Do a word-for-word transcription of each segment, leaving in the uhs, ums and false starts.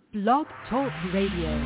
Blog Talk Radio.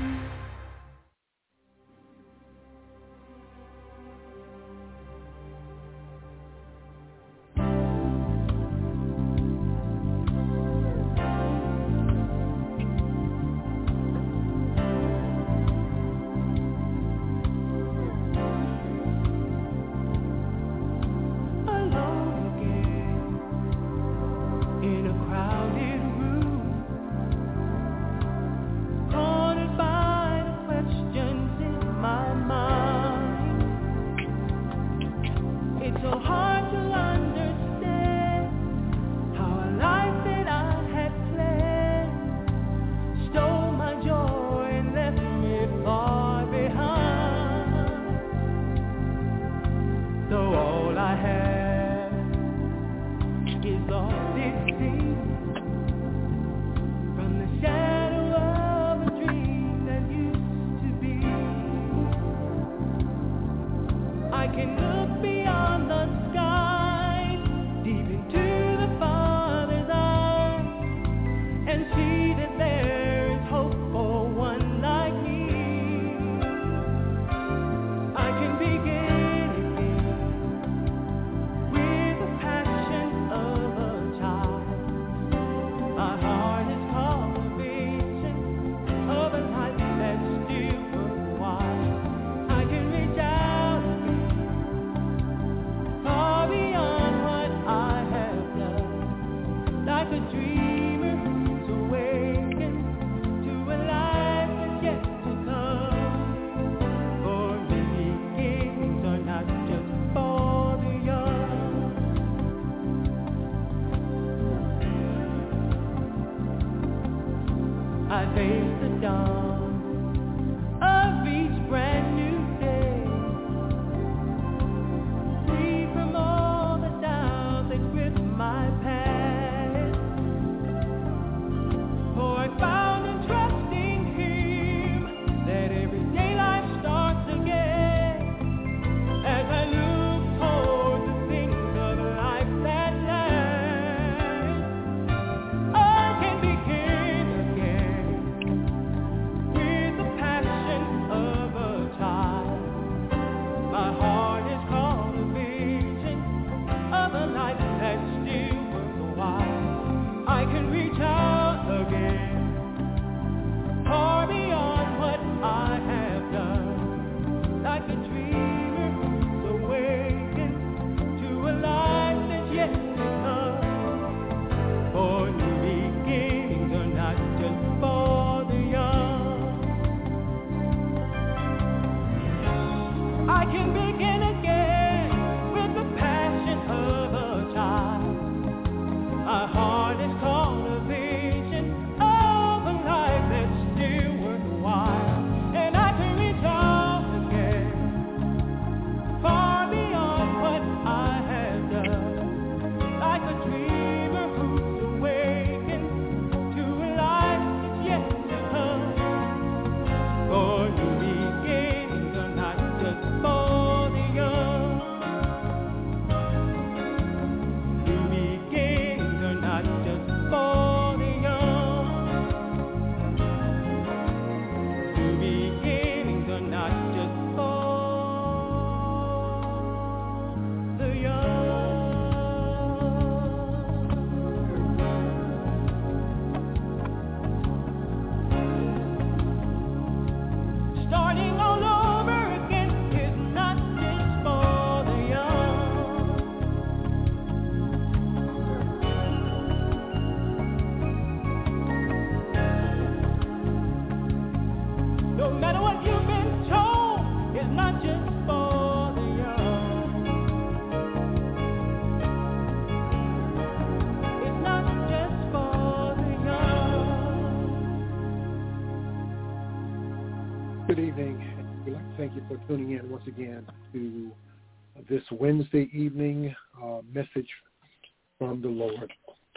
Good evening. We'd like to thank you for tuning in once again to this Wednesday evening uh, message from the Lord.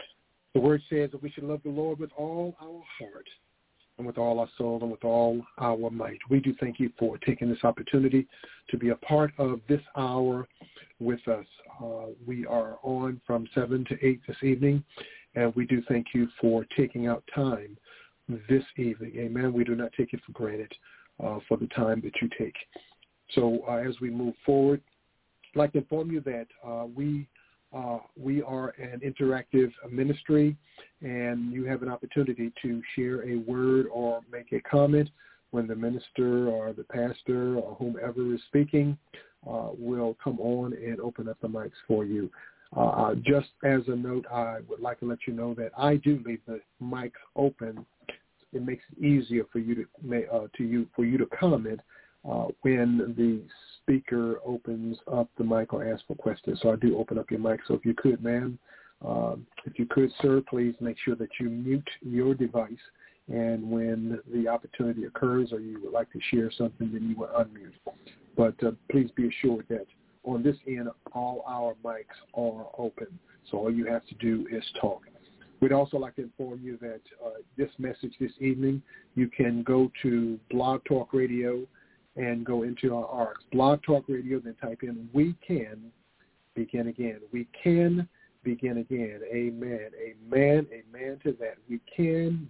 The word says that we should love the Lord with all our heart and with all our soul and with all our might. We do thank you for taking this opportunity to be a part of this hour with us. Uh, we are on from seven to eight this evening, and we do thank you for taking out time this evening. Amen. We do not take it for granted uh, for the time that you take. So uh, as we move forward, I'd like to inform you that uh, we uh, we are an interactive ministry, and you have an opportunity to share a word or make a comment when the minister or the pastor or whomever is speaking uh, will come on and open up the mics for you. Uh, just as a note, I would like to let you know that I do leave the mic open. It makes it easier for you to uh, to you for you to comment uh, when the speaker opens up the mic or asks for questions. So I do open up your mic. So if you could, ma'am, um, if you could, sir, please make sure that you mute your device. And when the opportunity occurs or you would like to share something, then you will unmute. But uh, please be assured that on this end, all our mics are open. So all you have to do is talk. We'd also like to inform you that uh, this message this evening, you can go to Blog Talk Radio and go into our arcs. Blog Talk Radio, then type in "We Can Begin Again." We can begin again. Amen. Amen. Amen to that. We can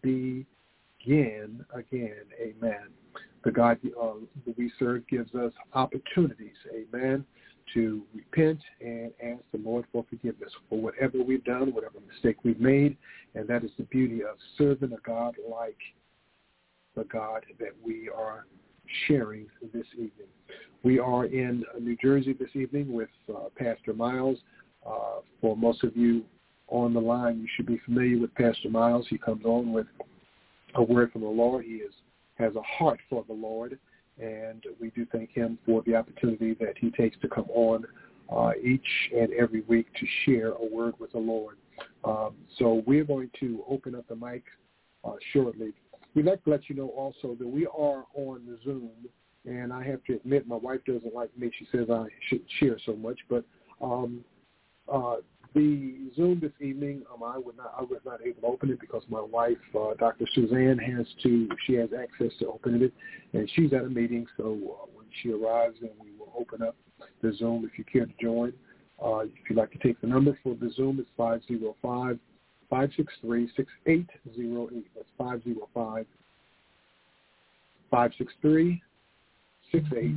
begin again. Amen. The God uh, that we serve gives us opportunities. Amen. To repent and ask the Lord for forgiveness for whatever we've done, whatever mistake we've made, and that is the beauty of serving a God like the God that we are sharing this evening. We are in New Jersey this evening with uh, Pastor Miles. Uh, for most of you on the line, you should be familiar with Pastor Miles. He comes on with a word from the Lord. He is, has a heart for the Lord. And we do thank him for the opportunity that he takes to come on uh, each and every week to share a word with the Lord. Um, so we're going to open up the mic uh, shortly. We'd like to let you know also that we are on Zoom, and I have to admit my wife doesn't like me. She says I should share so much, but um, uh, the Zoom this evening, um, I would not, I was not able to open it because my wife, uh, Doctor Suzanne, has to. She has access to opening it, and she's at a meeting. So uh, when she arrives, then we will open up the Zoom. If you care to join, uh, if you'd like to take the number for the Zoom, it's five zero five, five six three, six eight zero eight. That's five zero five, five six three, six eight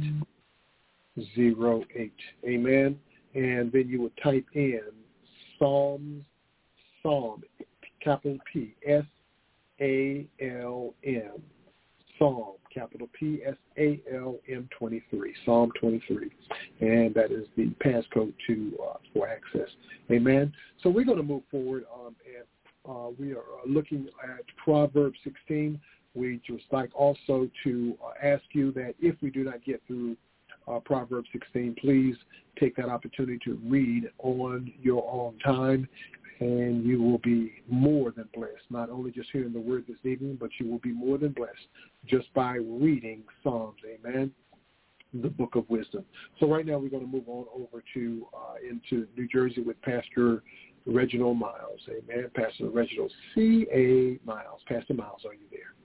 zero eight. Amen. And then you would type in Psalms, Psalm, capital P, S A L M, Psalm, capital P, S A L M twenty-three, Psalm twenty-three, and that is the passcode to uh, for access. Amen. So we're going to move forward, um, and uh, we are looking at Proverbs sixteen. We just like also to uh, ask you that if we do not get through Uh, Proverbs sixteen, please take that opportunity to read on your own time, and you will be more than blessed. Not only just hearing the word this evening, but you will be more than blessed just by reading Psalms, amen, the book of wisdom. So right now we're going to move on over to uh, into New Jersey with Pastor Reginald Miles, amen, Pastor Reginald C A Miles. Pastor Miles, are you there?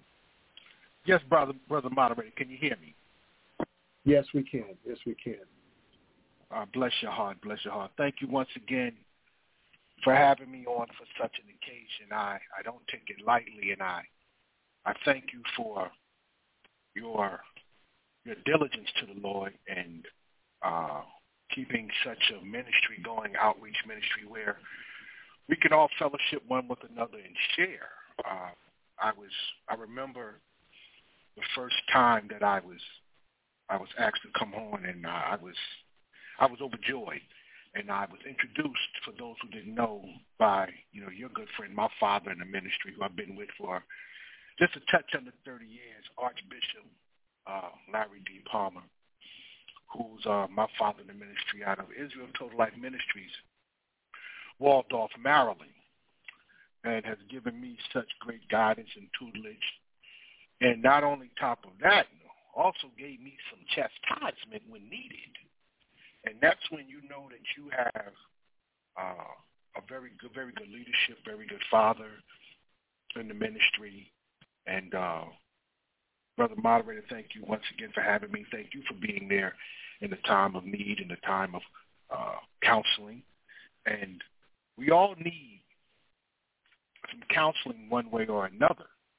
Yes, brother, brother moderator, can you hear me? Yes, we can. Yes, we can. Uh, bless your heart. Bless your heart. Thank you once again for having me on for such an occasion. I, I don't take it lightly, and I I thank you for your your diligence to the Lord and uh, keeping such a ministry going, outreach ministry, where we can all fellowship one with another and share. Uh, I was I remember the first time that I was. I was asked to come on, and uh, I was I was overjoyed, and I was introduced, for those who didn't know, by you know your good friend, my father in the ministry, who I've been with for just a touch under thirty years, Archbishop uh, Larry D. Palmer, who's uh, my father in the ministry out of Israel Total Life Ministries, Waldorf, Maryland, and has given me such great guidance and tutelage, and not only top of that, also gave me some chastisement when needed. And that's when you know that you have uh, a very good, very good leadership, very good father in the ministry. And uh, Brother Moderator, thank you once again for having me. Thank you for being there in the time of need, in the time of uh, counseling. And we all need some counseling one way or another.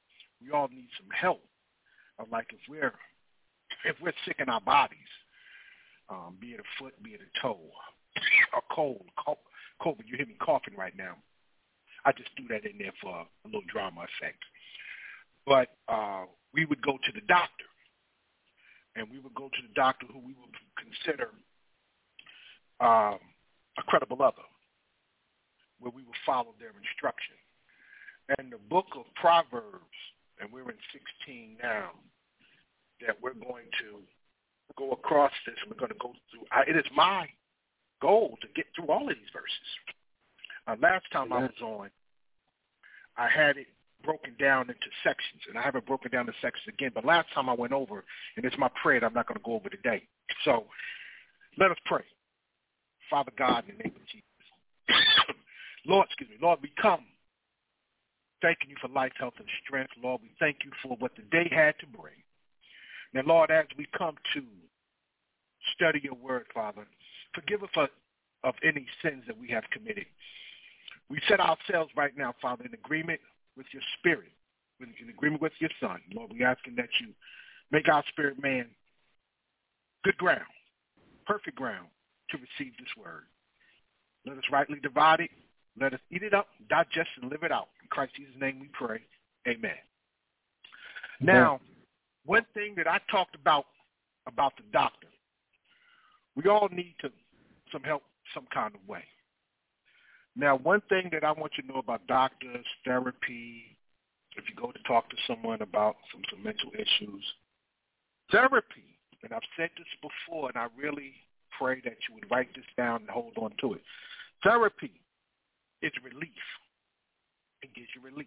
we all need some help. Of like if we're if we're sick in our bodies, um, be it a foot, be it a toe, a cold, cold, cold. But you hear me coughing right now. I just threw that in there for a little drama effect. But uh, we would go to the doctor, and we would go to the doctor who we would consider um, a credible other, where we would follow their instruction. And the book of Proverbs, and we're in sixteen now, that we're going to go across this, and we're going to go through. I, it is my goal to get through all of these verses. Uh, last time I was on, I had it broken down into sections, and I haven't broken down the sections again. But last time I went over, and it's my prayer that I'm not going to go over today. So let us pray. Father God, in the name of Jesus. Lord, excuse me, Lord, we come thanking you for life, health, and strength. Lord, we thank you for what the day had to bring. Now, Lord, as we come to study your word, Father, forgive us of, of any sins that we have committed. We set ourselves right now, Father, in agreement with your spirit, in agreement with your son. Lord, we're asking that you make our spirit man good ground, perfect ground to receive this word. Let us rightly divide it. Let us eat it up, digest and live it out. In Christ Jesus' name we pray. Amen. Now, one thing that I talked about about the doctor, we all need to some help some kind of way. Now, one thing that I want you to know about doctors, therapy, if you go to talk to someone about some, some mental issues, therapy, and I've said this before, and I really pray that you would write this down and hold on to it. Therapy is relief. It gives you relief.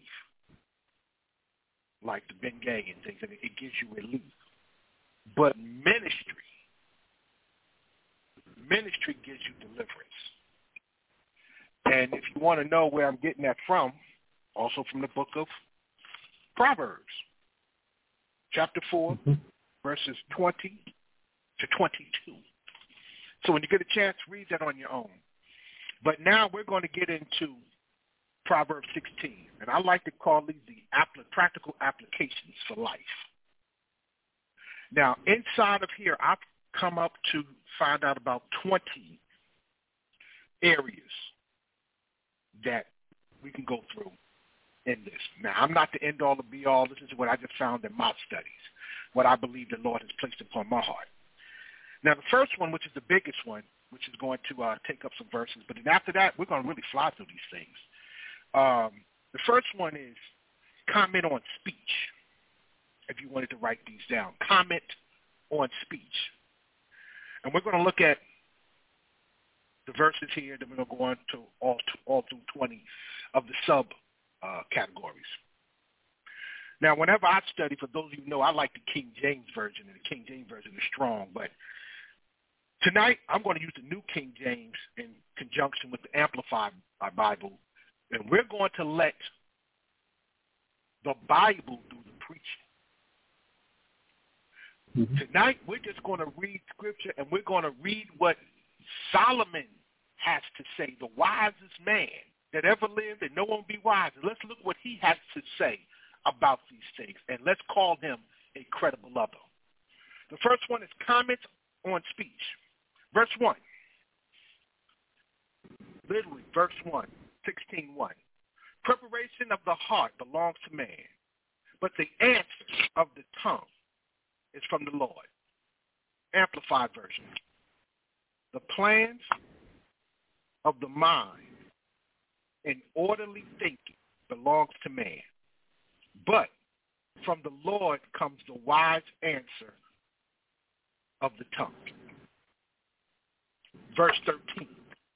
Like the Bengay and things, and it gives you relief. But ministry, ministry gives you deliverance. And if you want to know where I'm getting that from, also from the book of Proverbs, chapter four, mm-hmm. verses twenty to twenty-two. So when you get a chance, read that on your own. But now we're going to get into Proverbs sixteen, and I like to call these the apl- practical applications for life. Now, inside of here, I've come up to find out about twenty areas that we can go through in this. Now, I'm not the end-all, the be-all. This is what I just found in my studies, what I believe the Lord has placed upon my heart. Now, the first one, which is the biggest one, which is going to uh, take up some verses, but then after that, we're going to really fly through these things. Um, the first one is comment on speech, if you wanted to write these down. Comment on speech. And we're going to look at the verses here, then we're going to go on to all, to all through twenty of the sub uh, categories. Now, whenever I study, for those of you who know, I like the King James Version, and the King James Version is strong, but tonight I'm going to use the New King James in conjunction with the Amplified Bible, and we're going to let the Bible do the preaching. Mm-hmm. Tonight we're just going to read Scripture, and we're going to read what Solomon has to say, the wisest man that ever lived, and no one be wiser. Let's look what he has to say about these things, and let's call him a credible lover. The first one is comments on speech. Verse one. Literally, verse one, sixteen one. Preparation of the heart belongs to man, but the answer of the tongue is from the Lord. Amplified version. The plans of the mind and orderly thinking belongs to man, but from the Lord comes the wise answer of the tongue. Verse thirteen.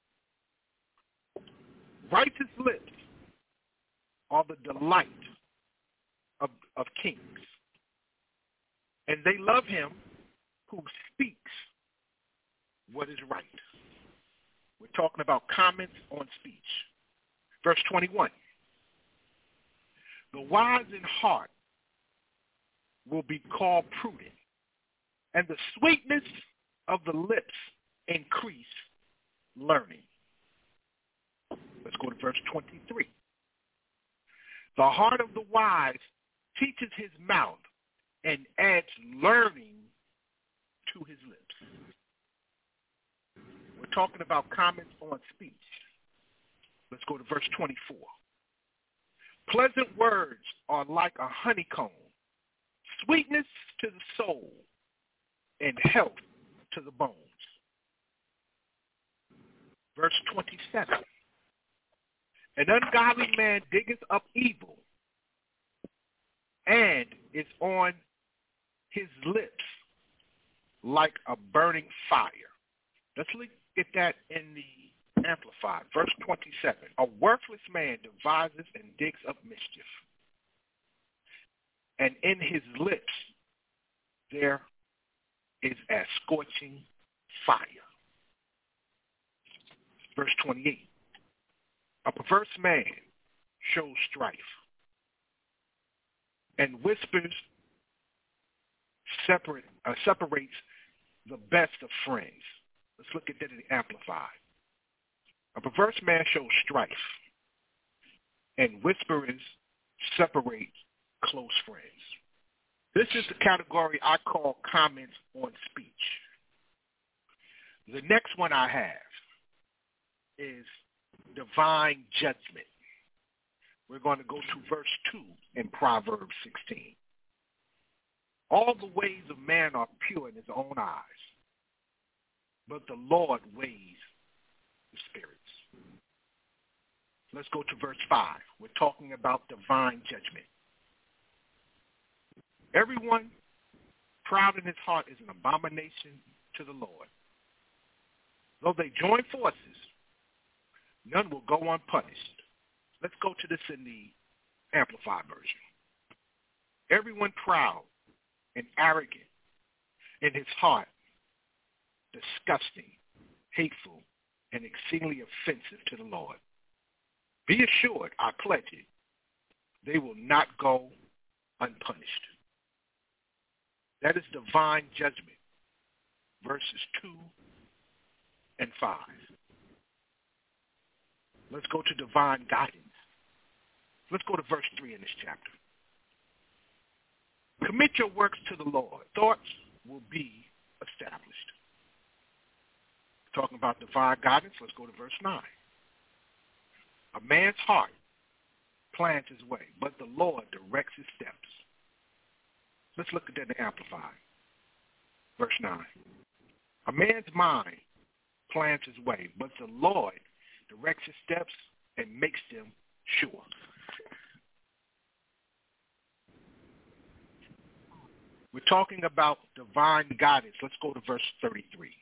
Righteous lips are the delight of, of kings, and they love him who speaks what is right. We're talking about comments on speech. Verse twenty-one. The wise in heart will be called prudent, and the sweetness of the lips increase learning. Let's go to verse twenty-three. The heart of the wise teaches his mouth, and adds learning to his lips. We're talking about comments on speech. Let's go to verse twenty-four. Pleasant words are like a honeycomb, sweetness to the soul, and health to the bones. Verse twenty-seven. An ungodly man diggeth up evil, and is on his lips like a burning fire. Let's look at that in the Amplified. Verse twenty-seven. A worthless man devises and digs up mischief, and in his lips there is a scorching fire. Verse twenty-eight. A perverse man shows strife, and whispers separate, uh, separates the best of friends. Let's look at that in the Amplified. A perverse man shows strife, and whisperers separate close friends. This is the category I call comments on speech. The next one I have is divine judgment. We're going to go to verse two in Proverbs sixteen. All the ways of man are pure in his own eyes, but the Lord weighs the spirits. Let's go to verse five. We're talking about divine judgment. Everyone proud in his heart is an abomination to the Lord. Though they join forces, none will go unpunished. Let's go to this in the Amplified version. Everyone proud and arrogant in his heart, disgusting, hateful, and exceedingly offensive to the Lord. Be assured, I pledge it, they will not go unpunished. That is divine judgment, verses two and five. Let's go to divine guidance. Let's go to verse three in this chapter. Commit your works to the Lord. Thoughts will be established. Talking about divine guidance, let's go to verse nine. A man's heart plans his way, but the Lord directs his steps. Let's look at that in the Amplified. Verse nine. A man's mind plans his way, but the Lord directs his steps and makes them sure. We're talking about divine guidance. Let's go to verse thirty-three.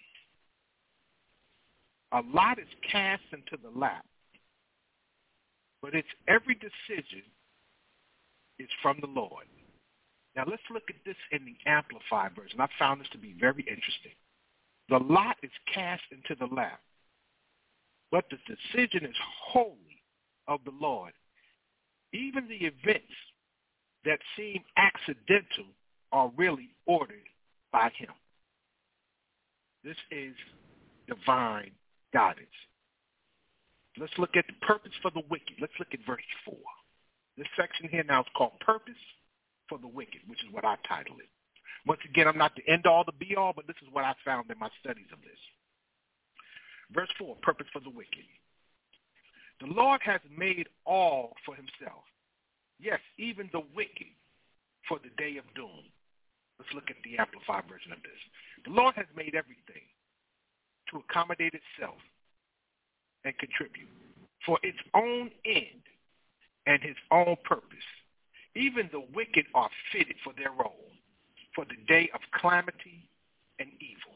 A lot is cast into the lap, but its every decision is from the Lord. Now let's look at this in the Amplified version. I found this to be very interesting. The lot is cast into the lap, but the decision is wholly of the Lord. Even the events that seem accidental are really ordered by him. This is divine guidance. Let's look at the purpose for the wicked. Let's look at verse four. This section here now is called Purpose for the Wicked, which is what I titled it. Once again, I'm not the end-all, the be-all, but this is what I found in my studies of this. Verse four, Purpose for the Wicked. The Lord has made all for himself. Yes, even the wicked for the day of doom. Let's look at the Amplified version of this. The Lord has made everything to accommodate itself and contribute for its own end and his own purpose. Even the wicked are fitted for their role, for the day of calamity and evil.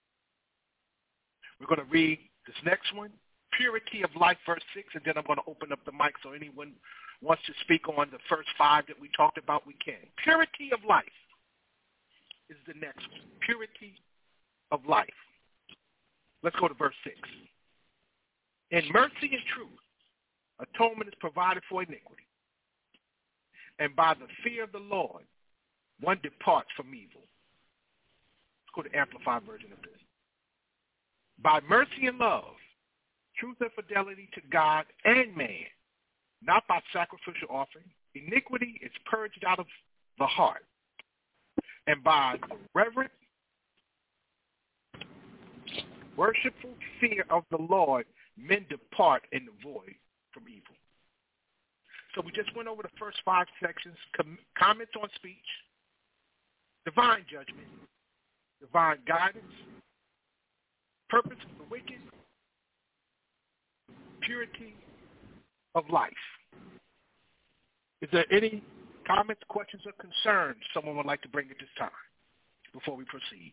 We're going to read this next one, Purity of Life, verse six, and then I'm going to open up the mic so anyone wants to speak on the first five that we talked about, we can. Purity of life is the next one. Purity of life. Let's go to verse six. In mercy and truth, atonement is provided for iniquity. And by the fear of the Lord, one departs from evil. Let's go to the Amplified version of this. By mercy and love, truth and fidelity to God and man, not by sacrificial offering, iniquity is purged out of the heart, and by the reverent, worshipful fear of the Lord, men depart and avoid from evil. So we just went over the first five sections, com- comments on speech, divine judgment, divine guidance, purpose of the wicked, purity of life. Is there any comments, questions, or concerns someone would like to bring at this time before we proceed?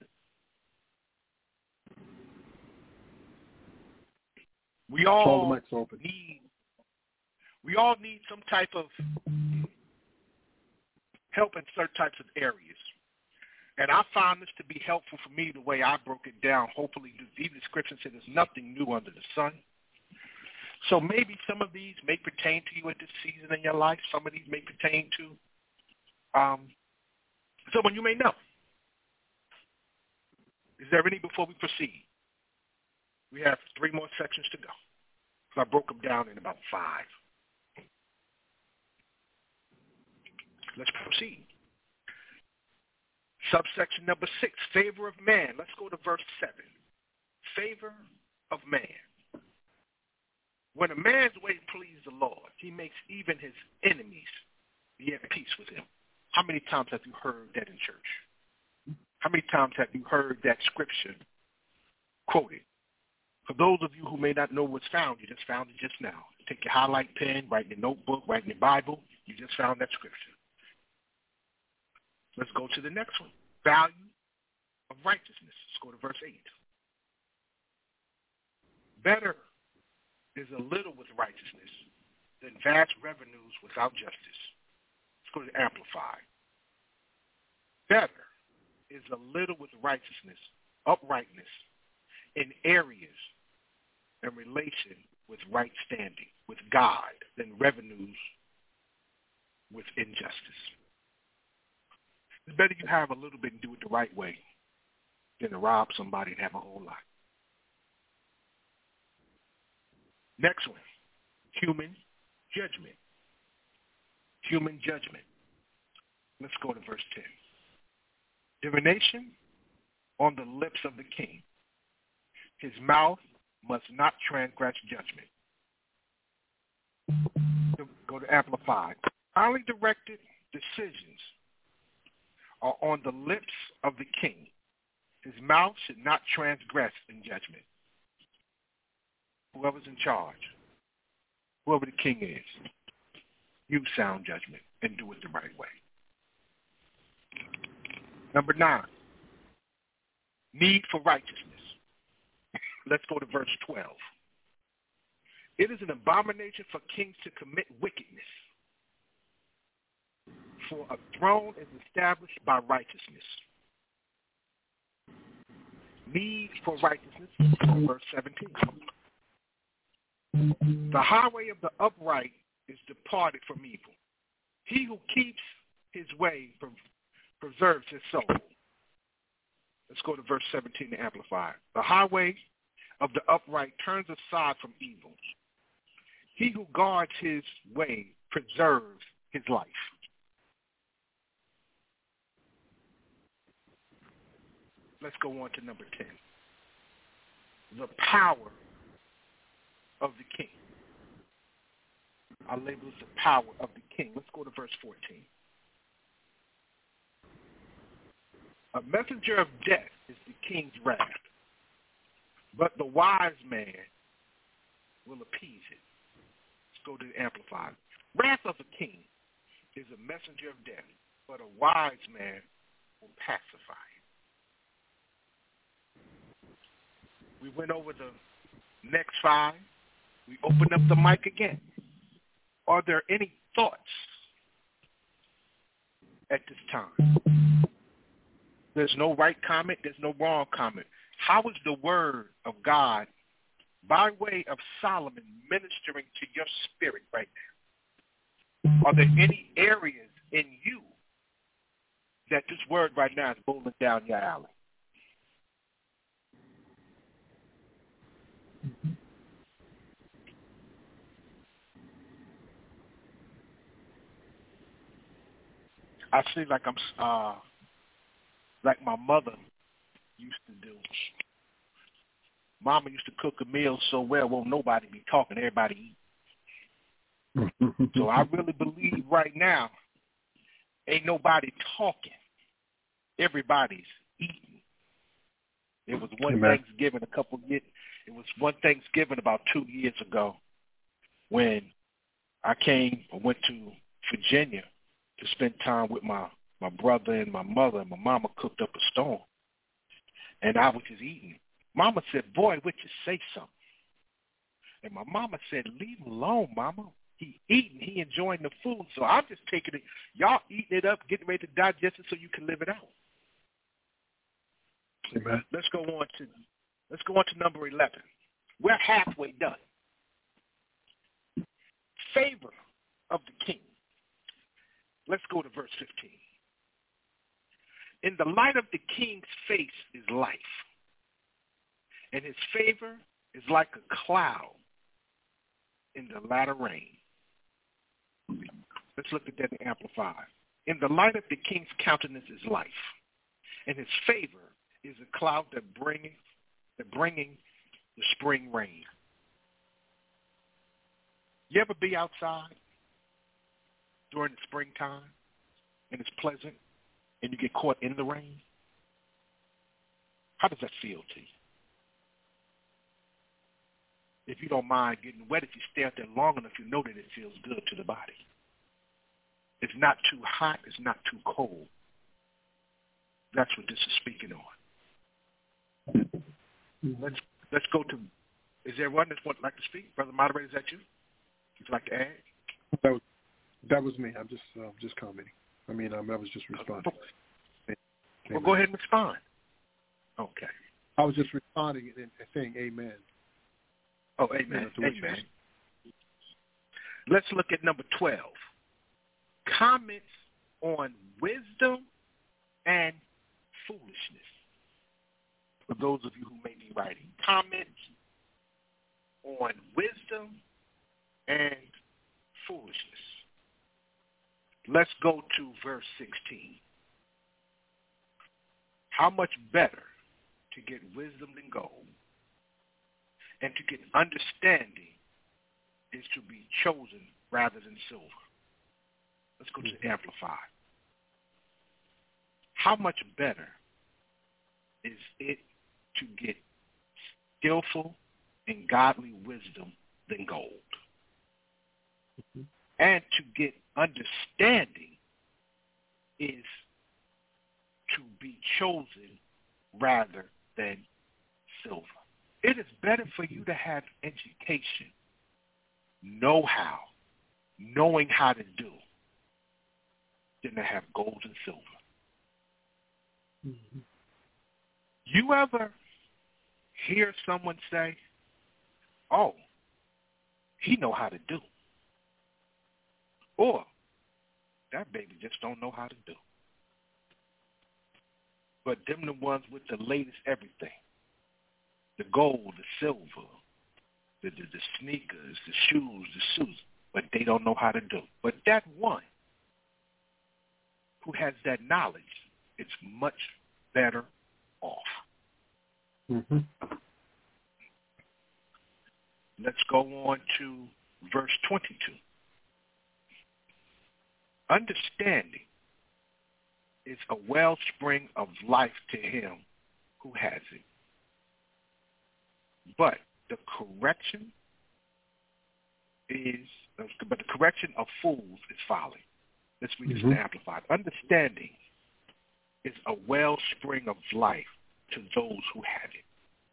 We all need we all need some type of help in certain types of areas. And I found this to be helpful for me the way I broke it down. Hopefully, even the scripture said there's nothing new under the sun. So maybe some of these may pertain to you at this season in your life. Some of these may pertain to um, someone you may know. Is there any before we proceed? We have three more sections to go. So I broke them down in about five. Let's proceed. Subsection number six, favor of man. Let's go to verse seven. Favor of man. When a man's way pleases the Lord, he makes even his enemies be at peace with him. How many times have you heard that in church? How many times have you heard that scripture quoted? For those of you who may not know what's found, you just found it just now. Take your highlight pen, write in your notebook, write in your Bible. You just found that scripture. Let's go to the next one. Value of righteousness. Let's go to verse eight. Better is a little with righteousness than vast revenues without justice. Let's go to Amplify. Better is a little with righteousness, uprightness, in areas in relation with right standing with God than revenues with injustice. It's better you have a little bit and do it the right way than to rob somebody and have a whole lot. Next one, human judgment. Human judgment. Let's go to verse ten. Divination on the lips of the king. His mouth must not transgress judgment. Go to Amplify. Highly directed decisions are on the lips of the king. His mouth should not transgress in judgment. Whoever's in charge, whoever the king is, use sound judgment and do it the right way. Number nine, need for righteousness. Let's go to verse twelve. It is an abomination for kings to commit wickedness, for a throne is established by righteousness. Need for righteousness, verse seventeen. The highway of the upright is departed from evil. He who keeps his way preserves his soul. Let's go to verse seventeen to amplify. The highway of the upright turns aside from evil. He who guards his way preserves his life. Let's go on to number ten. The power of the king. I label it the power of the king. Let's go to verse fourteen. A messenger of death is the king's wrath, but the wise man will appease it. Let's go to the Amplified. Wrath of a king is a messenger of death, but a wise man will pacify it. We went over the next five. We open up the mic again. Are there any thoughts at this time? There's no right comment. There's no wrong comment. How is the word of God, by way of Solomon, ministering to your spirit right now? Are there any areas in you that this word right now is bowling down your alley? I seem like I'm uh, like my mother used to do. Mama used to cook a meal so well, won't nobody be talking, everybody eat. So I really believe right now, ain't nobody talking. Everybody's eating. It was one Amen. Thanksgiving a couple years. It was one Thanksgiving about two years ago when I came, I went to Virginia to spend time with my, my brother and my mother, and my mama cooked up a storm. And I was just eating. Mama said, boy, would you say something? And my mama said, leave him alone, Mama. He eating, he enjoying the food. So I'm just taking it. Y'all eating it up, getting ready to digest it so you can live it out. Amen. Let's go on to let's go on to number eleven. We're halfway done. Favor of the king. Let's go to verse fifteen. In the light of the king's face is life, and his favor is like a cloud in the latter rain. Let's look at that and amplify. In the light of the king's countenance is life, and his favor is a cloud that bringing, that bringing the spring rain. You ever be outside during the springtime and it's pleasant and you get caught in the rain? How does that feel to you? If you don't mind getting wet, if you stay out there long enough, you know that it feels good to the body. It's not too hot. It's not too cold. That's what this is speaking on. Let's let's go to. Is there one that would like to speak, Brother Moderator? Is that you? Would you like to add? That was, that was me. I'm just uh, just commenting. I mean, um, I was just responding. Well, go ahead and respond. Okay. I was just responding and saying amen. Oh, amen. You know, amen. Let's look at number twelve. Comments on wisdom and foolishness. For those of you who may be writing, comments on wisdom and foolishness. Let's go to verse sixteen. How much better to get wisdom than gold, and to get understanding is to be chosen rather than silver. Let's go to the Amplified. How much better is it to get skillful and godly wisdom than gold? Mm-hmm. And to get understanding is to be chosen rather than silver. It is better for you to have education, know-how, knowing how to do, than to have gold and silver. Mm-hmm. You ever hear someone say, oh, he know how to do, or that baby just don't know how to do? But them the ones with the latest everything, the gold, the silver, the, the, the sneakers, the shoes, the suits, but they don't know how to do. But that one who has that knowledge, it's much better off. Mm-hmm. Let's go on to verse twenty-two. Understanding is a wellspring of life to him who has it. But the correction is, but the correction of fools is folly. Let's read this mm-hmm. in Amplified. Understanding is a wellspring of life to those who have it.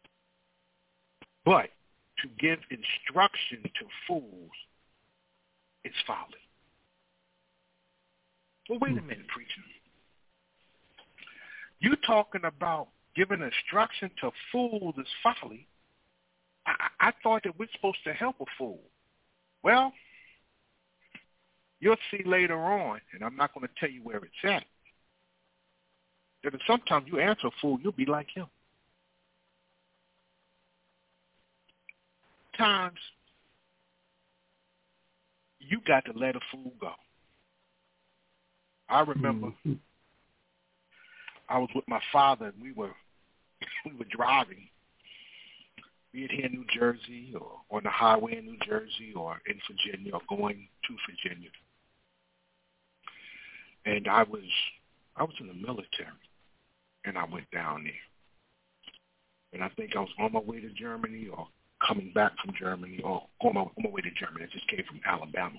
But to give instruction to fools is folly. Well, wait a minute, preacher. You talking about giving instruction to fools is folly. I, I thought that we're supposed to help a fool. Well, you'll see later on, and I'm not going to tell you where it's at, that sometimes you answer a fool, you'll be like him. Times you got to let a fool go. I remember mm-hmm. I was with my father, and we were we were driving, be it here in New Jersey or on the highway in New Jersey or in Virginia or going to Virginia. And I was I was in the military, and I went down there. And I think I was on my way to Germany or coming back from Germany or on my, on my way to Germany. I just came from Alabama.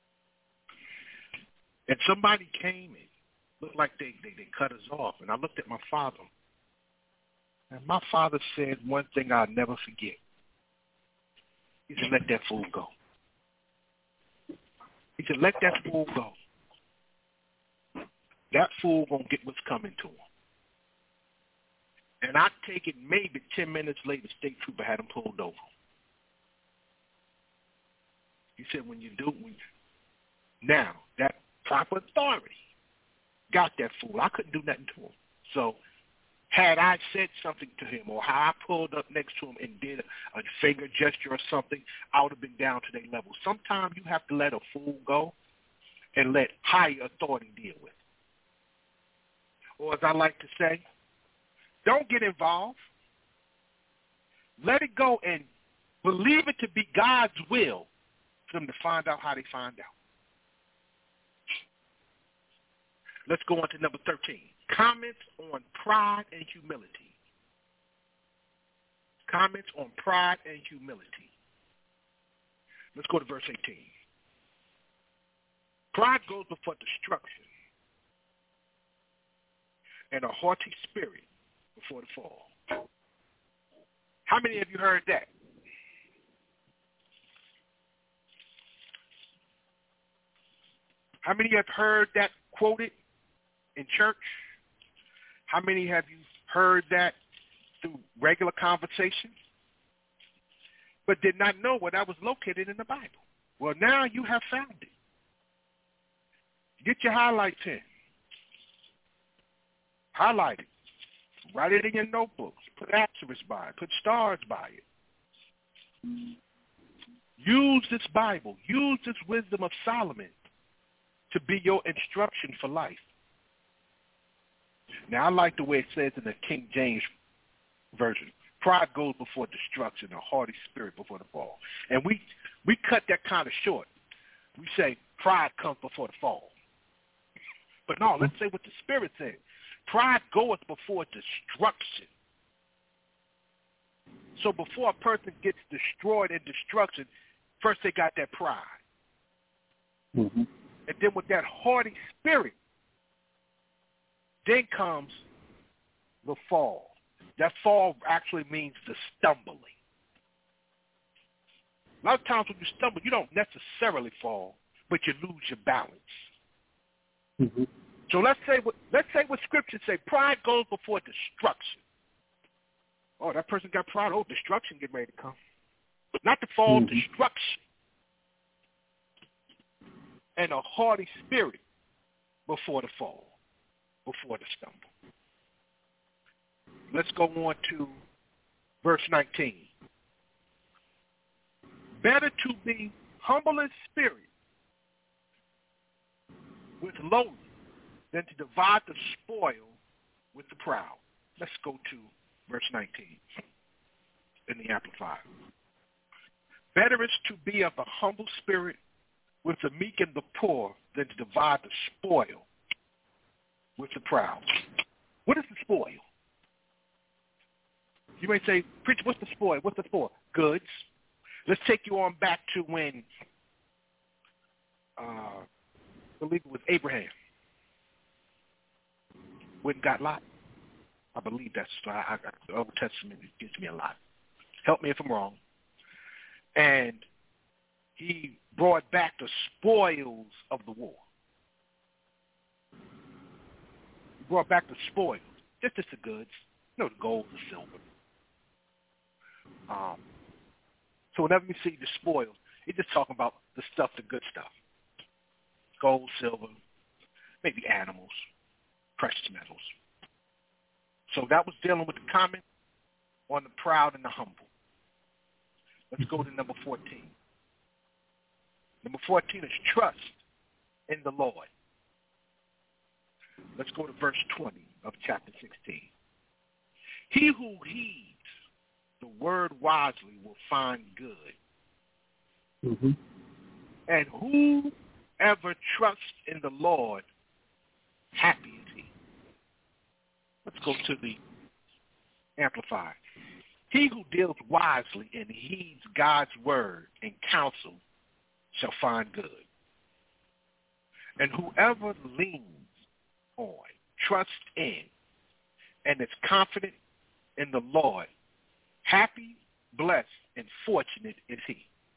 And somebody came and looked like they, they, they cut us off. And I looked at my father. And my father said one thing I'll never forget. He said, let that fool go. He said, let that fool go. That fool gonna get what's coming to him. And I take it maybe ten minutes later, the state trooper had him pulled over. He said, when you do, when you, now that proper authority got that fool. I couldn't do nothing to him. So had I said something to him or how I pulled up next to him and did a, a finger gesture or something, I would have been down to their level. Sometimes you have to let a fool go and let higher authority deal with it. Or as I like to say, don't get involved. Let it go and believe it to be God's will for them to find out how they find out. Let's go on to number thirteen. Comments on pride and humility. Comments on pride and humility. Let's go to verse eighteen. Pride goes before destruction, and a haughty spirit before the fall. How many of you heard that? How many have heard that quoted in church? How many have you heard that through regular conversation, but did not know where that was located in the Bible? Well, now you have found it. Get your highlights in. Highlight it. Write it in your notebooks. Put asterisks by it. Put stars by it. Use this Bible. Use this wisdom of Solomon to be your instruction for life. Now, I like the way it says in the King James Version. Pride goes before destruction, a haughty spirit before the fall. And we, we cut that kind of short. We say pride comes before the fall. But no, let's say what the Spirit said. Pride goeth before destruction. So before a person gets destroyed in destruction, first they got that pride. Mm-hmm. And then with that haughty spirit, then comes the fall. That fall actually means the stumbling. A lot of times when you stumble, you don't necessarily fall, but you lose your balance. Mm-hmm. So let's say what let's say what scriptures say. Pride goes before destruction. Oh, that person got pride. Oh, destruction getting ready to come. Not the fall, mm-hmm. destruction. And a haughty spirit before the fall, before the stumble. Let's go on to verse nineteen. Better to be humble in spirit with lowly than to divide the spoil with the proud. Let's go to verse nineteen in the Amplified. Better is to be of a humble spirit with the meek and the poor than to divide the spoil with the proud. What is the spoil? You may say, preacher, what's the spoil? What's the spoil? Goods. Let's take you on back to when, uh, I believe it was Abraham, went and got Lot. I believe that's I, I, the Old Testament gives me a lot. Help me if I'm wrong. And he brought back the spoils of the war. He brought back the spoils, just, just the goods, you know, the gold, the silver. Um, so whenever you see the spoils, it's just talking about the stuff, the good stuff. Gold, silver, maybe animals, precious metals. So that was dealing with the comment on the proud and the humble. Let's go to number fourteen. Number fourteen is trust in the Lord. Let's go to verse twenty of chapter sixteen. He who heeds the word wisely will find good. Mm-hmm. And whoever trusts in the Lord, happy is he. Let's go to the Amplified. He who deals wisely and heeds God's word and counsel shall find good. And whoever leans on, trusts in, and is confident in the Lord, happy, blessed, and fortunate is he.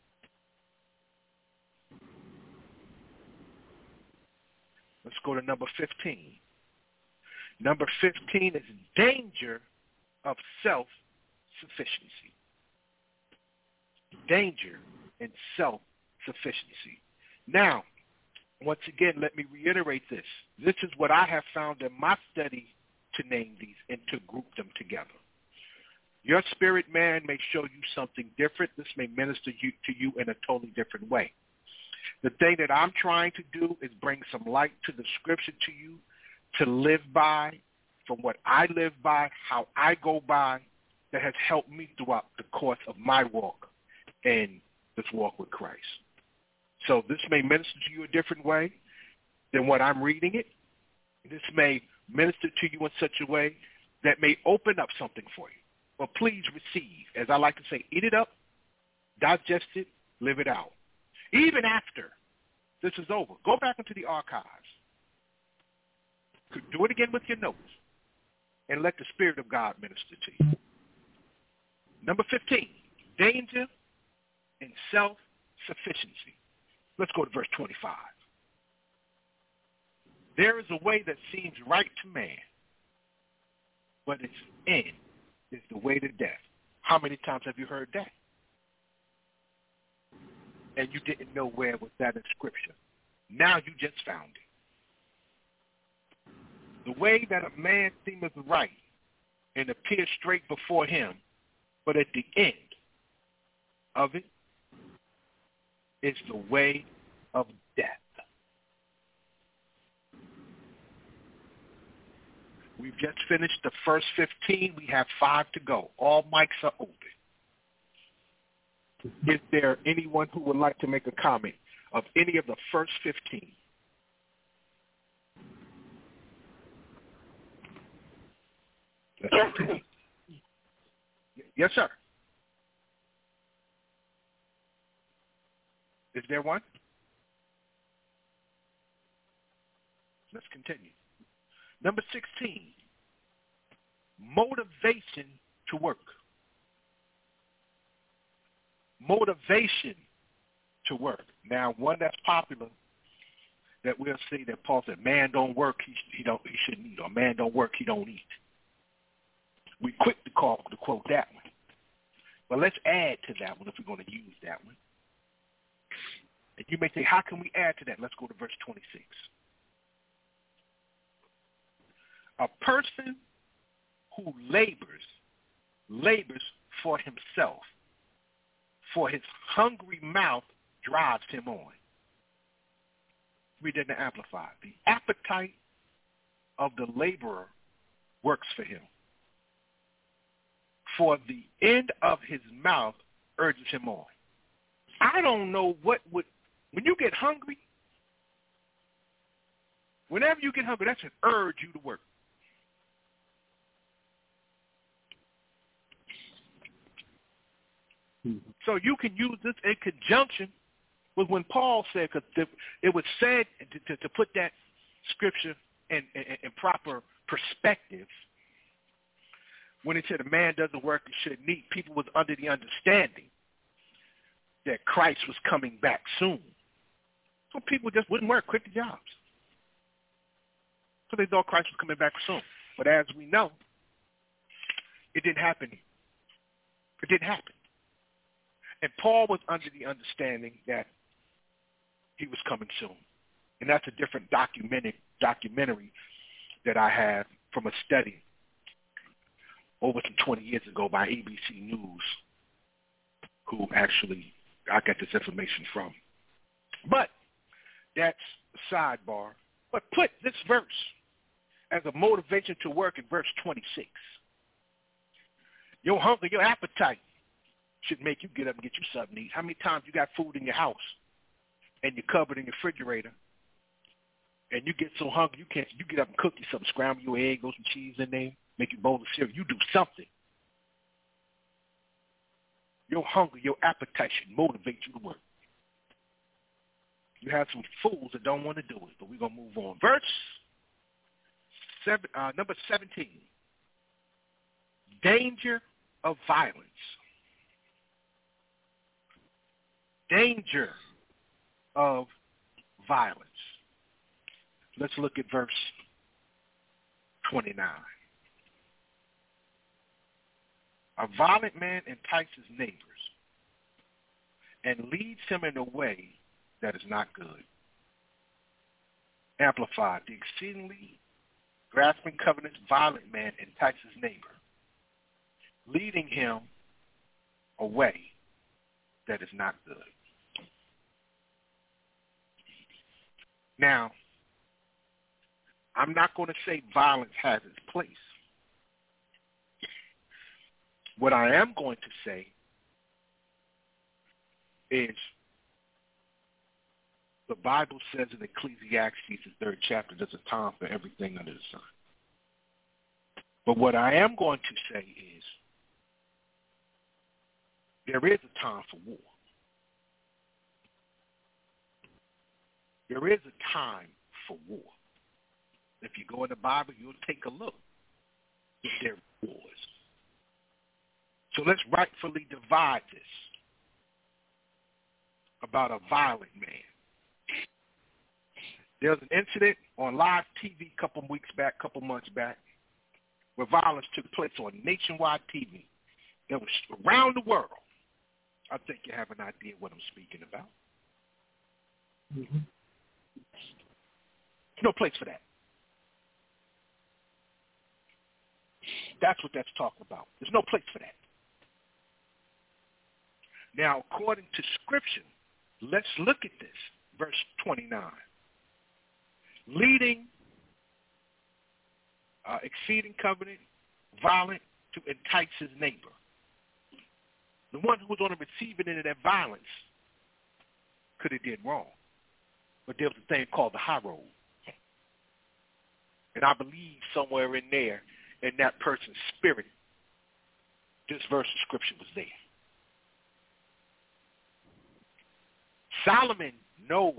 Let's go to number fifteen. Number fifteen is danger of self-sufficiency. Danger in self-sufficiency. Now, once again, let me reiterate this. This is what I have found in my study to name these and to group them together. Your spirit man may show you something different. This may minister you, to you in a totally different way. The thing that I'm trying to do is bring some light to the scripture to you to live by, from what I live by, how I go by, that has helped me throughout the course of my walk and this walk with Christ. So this may minister to you a different way than what I'm reading it. This may minister to you in such a way that may open up something for you. But please receive, as I like to say, eat it up, digest it, live it out. Even after this is over, go back into the archives. Do it again with your notes and let the Spirit of God minister to you. Number fifteen, danger in self-sufficiency. Let's go to verse twenty-five. There is a way that seems right to man, but its end is the way to death. How many times have you heard that? And you didn't know where was that in Scripture. Now you just found it. The way that a man seemeth right and appears straight before him, but at the end of it is the way of death. We've just finished the first fifteen. We have five to go. All mics are open. Is there anyone who would like to make a comment of any of the first fifteen? Yes, sir. Is there one? Let's continue. Number sixteen, motivation to work. Motivation to work. Now, one that's popular that we'll see that Paul said, man don't work, he, he, don't, he shouldn't eat, or man don't work, he don't eat. We quick to call to quote that one. But let's add to that one if we're going to use that one. And you may say, how can we add to that? Let's go to verse twenty-six. A person who labors, labors for himself, for his hungry mouth drives him on. Read it in the Amplified. The appetite of the laborer works for him, for the end of his mouth urges him on. I don't know what would, when you get hungry, whenever you get hungry, that should urge you to work. So you can use this in conjunction with when Paul said, because it was said to, to, to put that scripture in, in, in proper perspective. When it said a man doesn't work and shouldn't eat, people was under the understanding that Christ was coming back soon. So people just wouldn't work, quit the jobs. So they thought Christ was coming back soon. But as we know, it didn't happen. It didn't happen. And Paul was under the understanding that he was coming soon. And that's a different documented documentary that I have from a study over some twenty years ago by A B C News, who actually I got this information from. But that's a sidebar. But put this verse as a motivation to work in verse twenty-six. Your hunger, your appetite should make you get up and get you something to eat. How many times you got food in your house and you're covered in your refrigerator and you get so hungry you can't, you get up and cook you something, scramble your egg, go some cheese in there, make you a bowl of cereal. You do something. Your hunger, your appetite should motivate you to work. You have some fools that don't want to do it, but we're going to move on. Verse seven, uh, number seventeen, danger of violence. Danger of violence. Let's look at verse twenty-nine. A violent man entices neighbors and leads him in a way that is not good. Amplified, the exceedingly grasping covenant's violent man entices neighbor, leading him a way that is not good. Now, I'm not going to say violence has its place. What I am going to say is the Bible says in Ecclesiastes, the third chapter, there's a time for everything under the sun. But what I am going to say is there is a time for war. There is a time for war. If you go in the Bible, you'll take a look if there are wars. So let's rightfully divide this about a violent man. There was an incident on live T V a couple weeks back, a couple months back, where violence took place on nationwide T V. That was around the world. I think you have an idea what I'm speaking about. Mm-hmm. There's no place for that. That's what that's talking about. There's no place for that. Now, according to Scripture, let's look at this. Verse twenty-nine. Leading, uh, exceeding covenant, violent, to entice his neighbor. The one who was on the receiving end of that violence could have did wrong. But there was a thing called the high road. And I believe somewhere in there, in that person's spirit, this verse of Scripture was there. Solomon knows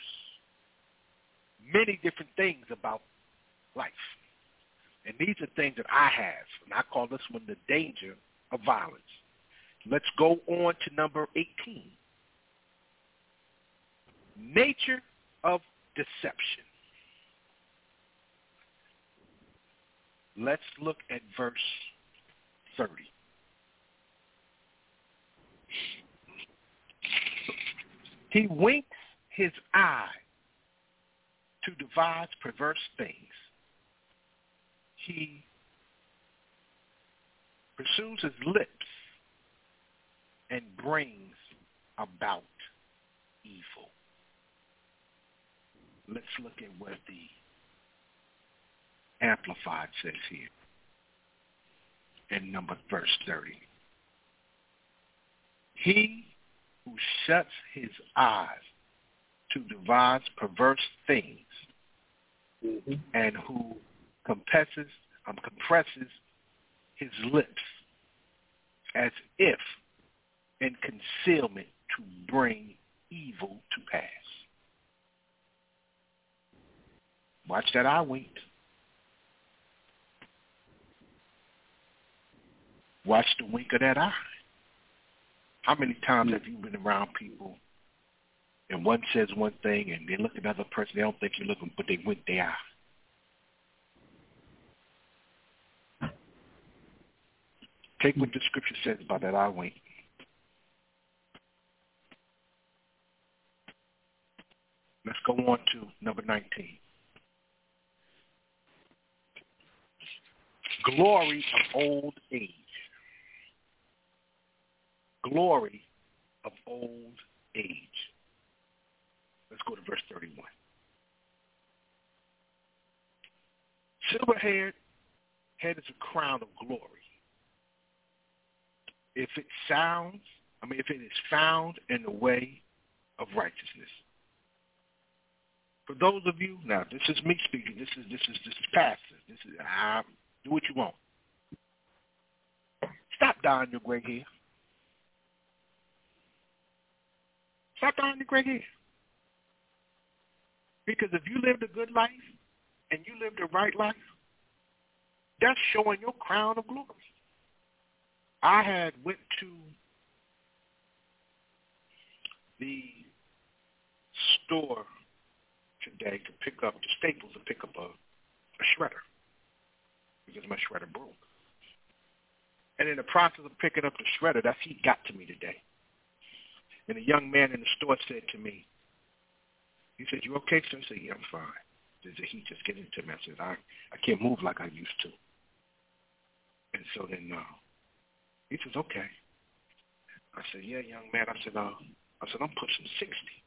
many different things about life. And these are things that I have. And I call this one the danger of violence. Let's go on to number eighteen. Nature of deception. Let's look at verse thirty. He winks his eye to devise perverse things. He pursues his lips and brings about evil. Let's look at what the Amplified says here in number verse thirty. He who shuts his eyes to devise perverse things, mm-hmm. and who compresses, um, compresses his lips as if in concealment to bring evil to pass. Watch that eye wink. Watch the wink of that eye. How many times have you been around people and one says one thing and they look at another person, they don't think you're looking, but they wink their eye? Take what the Scripture says about that eye wink. Let's go on to number nineteen. Glory of old age. Glory of old age. Let's go to verse thirty-one. Silver-haired head is a crown of glory. If it sounds, I mean, if it is found in the way of righteousness. For those of you, now this is me speaking. This is this is this is pastor. This is I do what you want. Stop dyeing your gray hair. Stop dyeing your gray hair. Because if you lived a good life and you lived a right life, that's showing your crown of glory. I had went to the store today to pick up, to Staples to pick up a, a shredder because my shredder broke. And in the process of picking up the shredder, that heat got to me today. And a young man in the store said to me, he said, "You okay, sir?" I said, "Yeah, I'm fine. Did the heat just get into me?" I said, I, I can't move like I used to. And so then uh, he says, "Okay." I said, "Yeah, young man." I said, uh, I said, "I'm pushing sixty.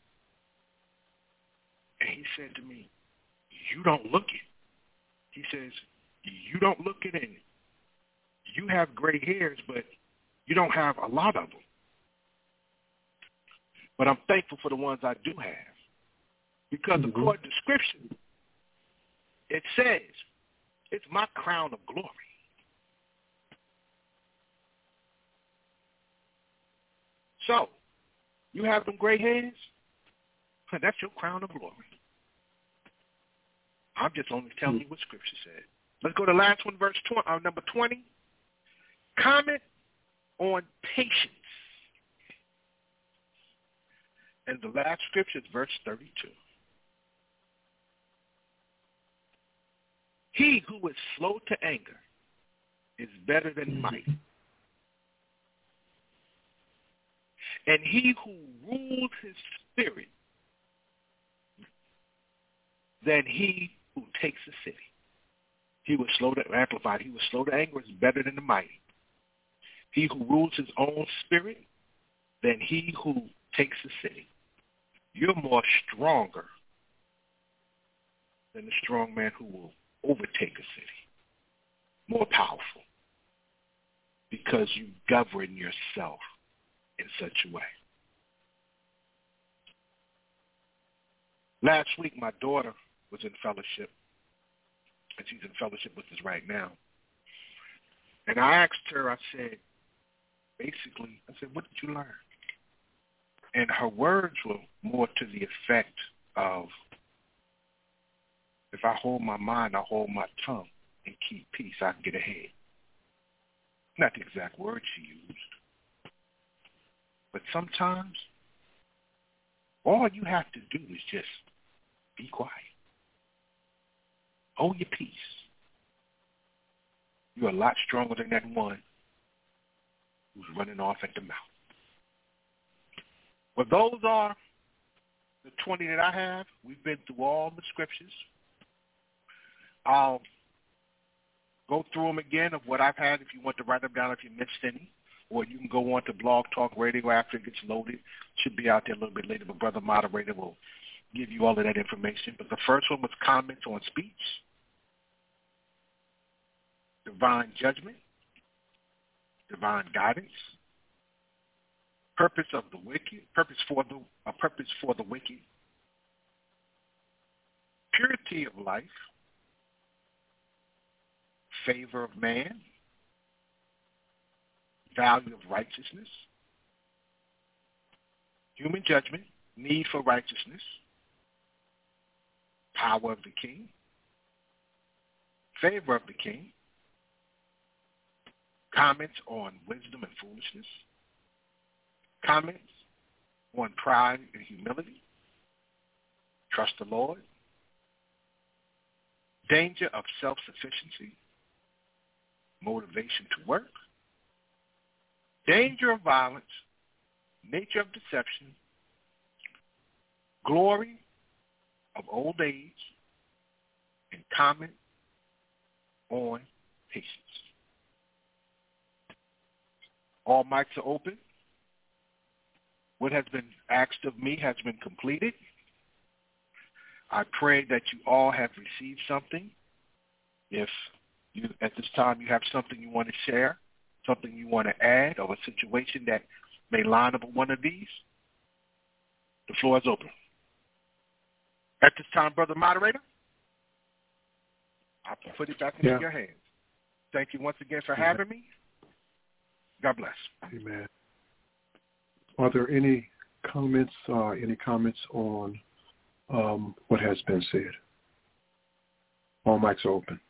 And he said to me, "You don't look it." He says, "You don't look it, and you have gray hairs, but you don't have a lot of them. But I'm thankful for the ones I do have. Because mm-hmm. according to Scripture, it says, it's my crown of glory." So, you have them gray hairs? That's your crown of glory. I'm just only telling mm-hmm. you what Scripture said. Let's go to the last one, verse twenty, uh, number twenty. Comment on patience. And the last scripture is verse thirty-two. He who is slow to anger is better than might. And he who rules his spirit than he who takes a city. He was slow to, amplified, he was slow to anger is better than the mighty. He who rules his own spirit than he who takes a city. You're more stronger than the strong man who will overtake a city. More powerful. Because you govern yourself in such a way. Last week, my daughter was in fellowship, and she's in fellowship with us right now. And I asked her, I said, basically, I said, "What did you learn?" And her words were more to the effect of, if I hold my mind, I hold my tongue and keep peace, I can get ahead. Not the exact words she used. But sometimes, all you have to do is just be quiet. Hold your peace. You're a lot stronger than that one who's running off at the mouth. Well, those are the twenty that I have. We've been through all the scriptures. I'll go through them again of what I've had if you want to write them down if you missed any. Or you can go on to Blog Talk Radio after it gets loaded. It should be out there a little bit later, but Brother Moderator will give you all of that information. But the first one was comments on speech, divine judgment, divine guidance, purpose of the wicked, purpose for the a purpose for the wicked, purity of life, favor of man, value of righteousness, human judgment, need for righteousness, power of the king, favor of the king, comments on wisdom and foolishness, comments on pride and humility, trust the Lord, danger of self-sufficiency, motivation to work, danger of violence, nature of deception, glory of old age, and comment on patience. All mics are open. What has been asked of me has been completed. I pray that you all have received something If you, at this time, you have something you want to share, something you want to add, or a situation that may line up with one of these, the floor is open. At this time, Brother Moderator, I put it back into yeah. your hands. Thank you once again for having me. God bless. Amen. Are there any comments, uh, any comments on um, what has been said? All mics are open.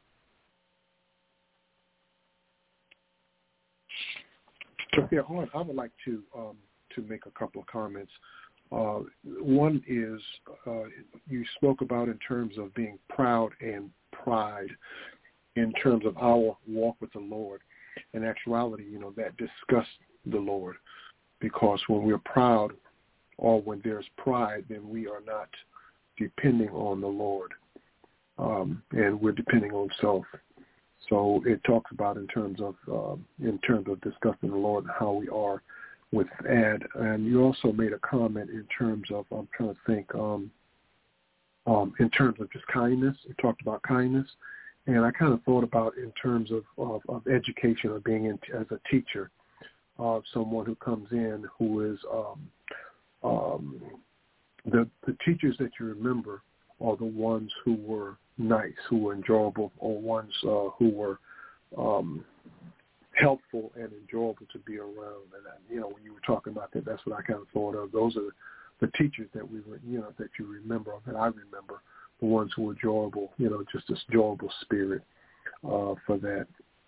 So, yeah, I would like to um, to make a couple of comments. Uh, one is uh, you spoke about in terms of being proud and pride in terms of our walk with the Lord. In actuality, you know, that disgusts the Lord, because when we're proud or when there's pride, then we are not depending on the Lord, um, and we're depending on self. So it talks about in terms of um, in terms of discussing the Lord and how we are with Ad. And you also made a comment in terms of, I'm trying to think, um, um, in terms of just kindness. You talked about kindness. And I kind of thought about in terms of, of, of education or being in, as a teacher, of uh, someone who comes in who is um, um, the, the teachers that you remember are the ones who were nice, who were enjoyable, or ones uh, who were um, helpful and enjoyable to be around. And, you know, when you were talking about that, that's what I kind of thought of. Those are the teachers that we were, you know, that you remember, that I remember, the ones who were enjoyable, you know, just this enjoyable spirit uh, for that.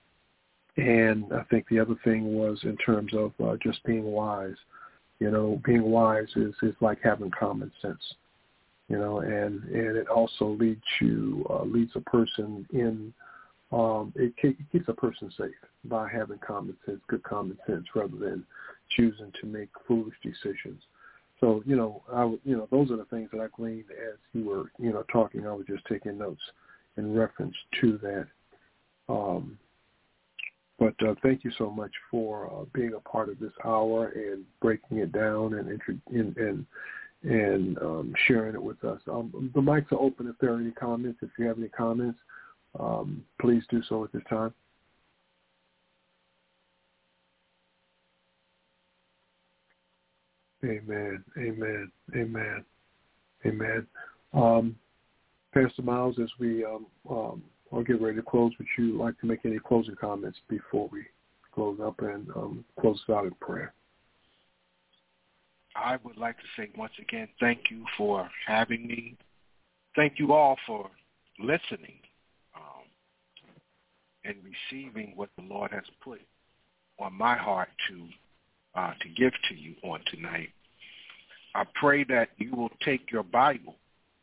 And I think the other thing was in terms of uh, just being wise. You know, being wise is, is like having common sense. You know, and, and it also leads you, uh, leads a person in, um, it, it keeps a person safe by having common sense, good common sense, rather than choosing to make foolish decisions. So, you know, I, you know, those are the things that I gleaned as you were, you know, talking. I was just taking notes in reference to that. Um, but uh, thank you so much for uh, being a part of this hour and breaking it down and and and, and um, sharing it with us. Um, the mics are open if there are any comments. If you have any comments, um, please do so at this time. Amen. Amen. Amen. Amen. Um, Pastor Miles, as we um, um, are getting ready to close, would you like to make any closing comments before we close up and um, close out in prayer? I would like to say once again, thank you for having me. Thank you all for listening um, and receiving what the Lord has put on my heart to uh, to give to you on tonight. I pray that you will take your Bible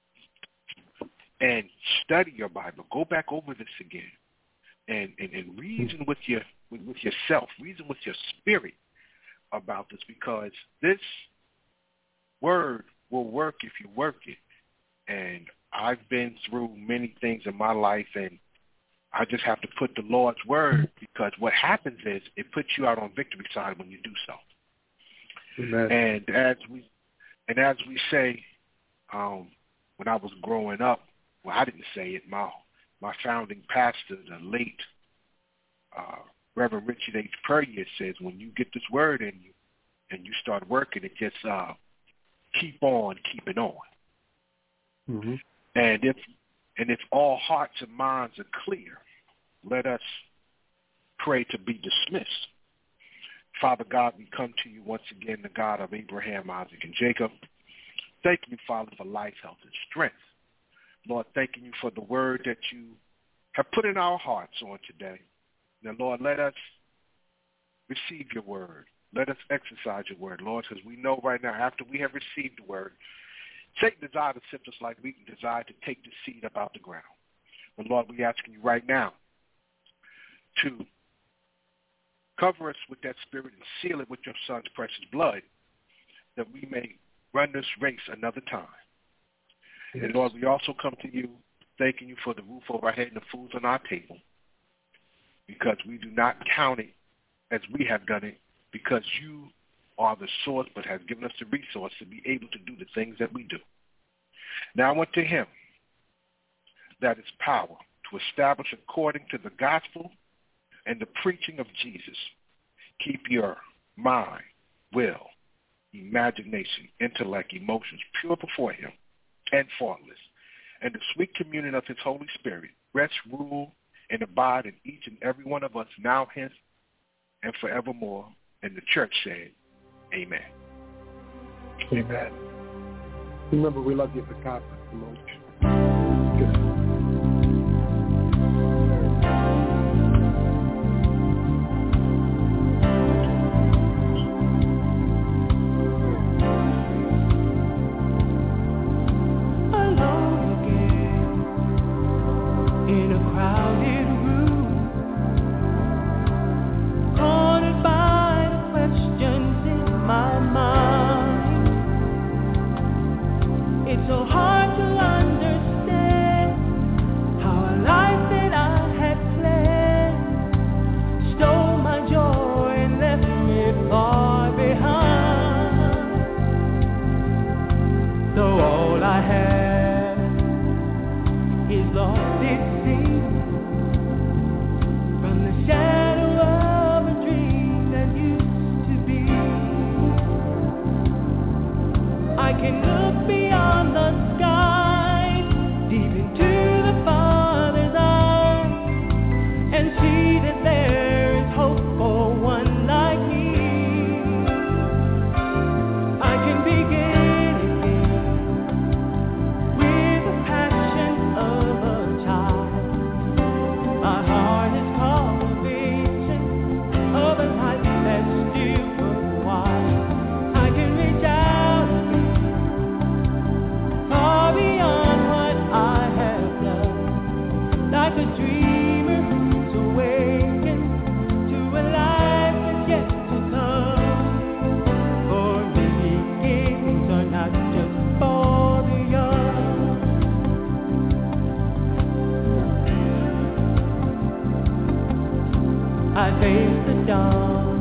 and study your Bible. Go back over this again and, and, and reason with your with, with yourself, reason with your spirit about this, because this word will work if you work it. And I've been through many things in my life, and I just have to put the Lord's word, because what happens is it puts you out on victory side when you do so. Amen. And as we and as we say, um, when I was growing up, well, I didn't say it. My my founding pastor, the late uh, Reverend Richard H. Puryear, says, when you get this word in you and you start working, it just uh, keep on keeping on. Mm-hmm. And if and if all hearts and minds are clear, let us pray to be dismissed. Father God, we come to you once again, the God of Abraham, Isaac, and Jacob. Thanking you, Father, for life, health, and strength. Lord, thanking you for the word that you have put in our hearts on today. Now, Lord, let us receive your word. Let us exercise your word, Lord, because we know right now, after we have received the word, Satan desires to sift us like wheat and desire to take the seed up out the ground. But, Lord, we're asking you right now to cover us with that spirit and seal it with your son's precious blood, that we may run this race another time. Yes. And, Lord, we also come to you thanking you for the roof over our head and the food on our table, because we do not count it as we have done it, because you are the source but has given us the resource to be able to do the things that we do. Now I want to him that is power to establish according to the gospel and the preaching of Jesus. Keep your mind, will, imagination, intellect, emotions pure before him and faultless, and the sweet communion of his Holy Spirit rest, rule, and abide in each and every one of us now, hence, and forevermore. And the church said, amen. Amen. Remember, we love you for God the most. I face the dawn.